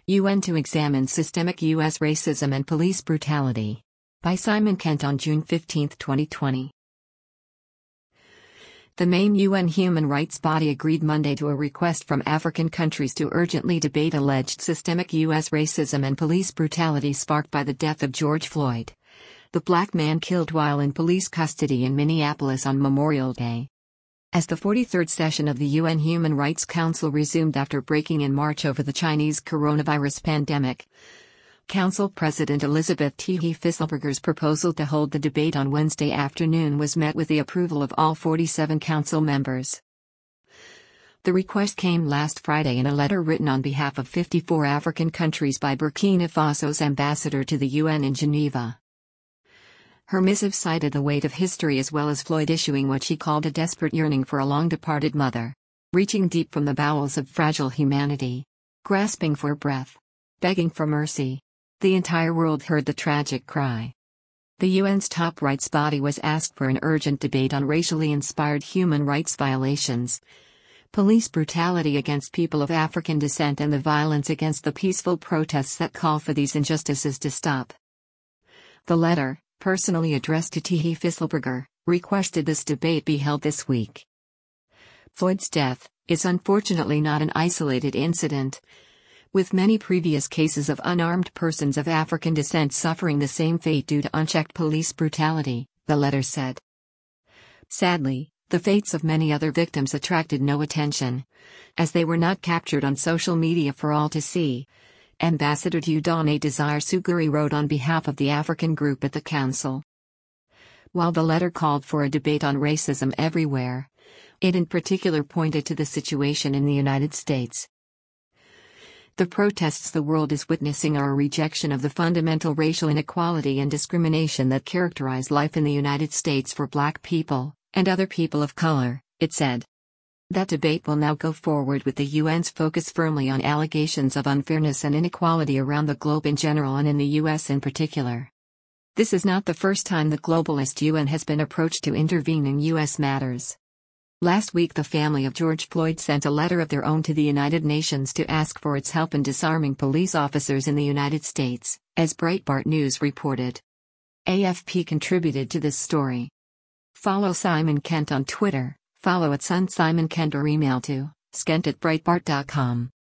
UN to examine systemic U.S. racism and police brutality. By Simon Kent on June 15, 2020. The main UN human rights body agreed Monday to a request from African countries to urgently debate alleged systemic U.S. racism and police brutality sparked by the death of George Floyd, the black man killed while in police custody in Minneapolis on Memorial Day. As the 43rd session of the UN Human Rights Council resumed after breaking in March over the Chinese coronavirus pandemic, Council President Elizabeth T. Fisselberger's proposal to hold the debate on Wednesday afternoon was met with the approval of all 47 Council members. The request came last Friday in a letter written on behalf of 54 African countries by Burkina Faso's ambassador to the UN in Geneva. Her missive cited the weight of history as well as Floyd issuing what she called a desperate yearning for a long-departed mother, reaching deep from the bowels of fragile humanity, grasping for breath, begging for mercy. The entire world heard the tragic cry. The UN's top rights body was asked for an urgent debate on racially inspired human rights violations, police brutality against people of African descent and the violence against the peaceful protests that call for these injustices to stop. The letter, personally addressed to T. Fisselberger, requested this debate be held this week. Floyd's death is unfortunately not an isolated incident, with many previous cases of unarmed persons of African descent suffering the same fate due to unchecked police brutality, the letter said. Sadly, the fates of many other victims attracted no attention, as they were not captured on social media for all to see. Ambassador Dieudonné Desire Suguri wrote on behalf of the African group at the Council. While the letter called for a debate on racism everywhere, it in particular pointed to the situation in the United States. The protests the world is witnessing are a rejection of the fundamental racial inequality and discrimination that characterize life in the United States for Black people, and other people of color, it said. That debate will now go forward with the UN's focus firmly on allegations of unfairness and inequality around the globe in general and in the US in particular. This is not the first time the globalist UN has been approached to intervene in US matters. Last week the family of George Floyd sent a letter of their own to the United Nations to ask for its help in disarming police officers in the United States, as Breitbart News reported. AFP contributed to this story. Follow Simon Kent on Twitter. Follow @SunSimonKent or email to skent@breitbart.com.